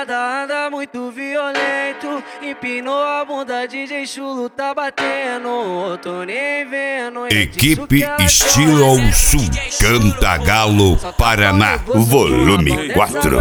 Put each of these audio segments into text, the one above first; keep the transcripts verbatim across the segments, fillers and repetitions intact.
quebrada anda muito violento. Empinou a bunda, D J Chulo tá batendo. Tô nem vendo. Equipe Estilo ao Sul, Cantagalo, Paraná, volume quatro.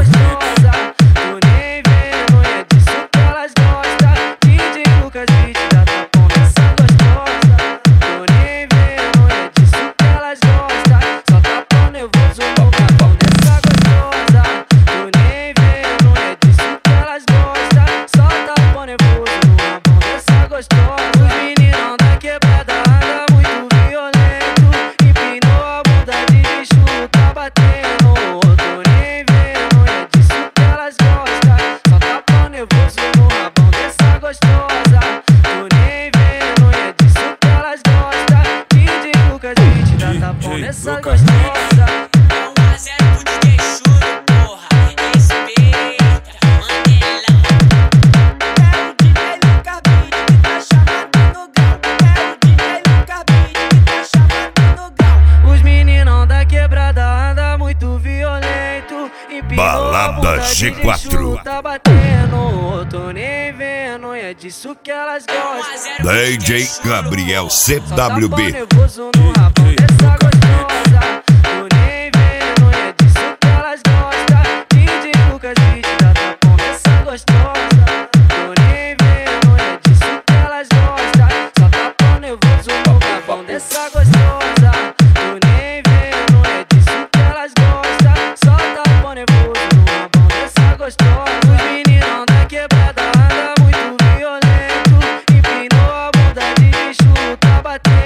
Essa gostosa. Não há zero pro D J Chulo, porra. Respeita, Mandelão. É o D J Lucas Beat que tá chamando no grau. É o D J Lucas Beat que tá chamando no grau. Os meninão da quebrada anda muito violento. Balada G quatro. Tá batendo, tô nem vendo. É disso que elas gostam. D J Gabriel C W B. Nervoso no rabão dessa gostosa. Tô nem vendo, é disso que elas gostam. D J Lucas Beat dá tapão nessa gostosa. Tô nem vendo, é disso que elas gostam. Só tapão nervoso no rabão dessa gostosa. Tô nem vendo, é disso que elas gostam. Só tapão nervoso no rabão dessa gostosa. Os meninão da quebrada anda muito violento. Empinou a bunda, D J Chulo tá batendo.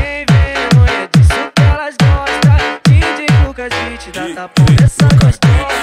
Dá tapão nessa gostosa.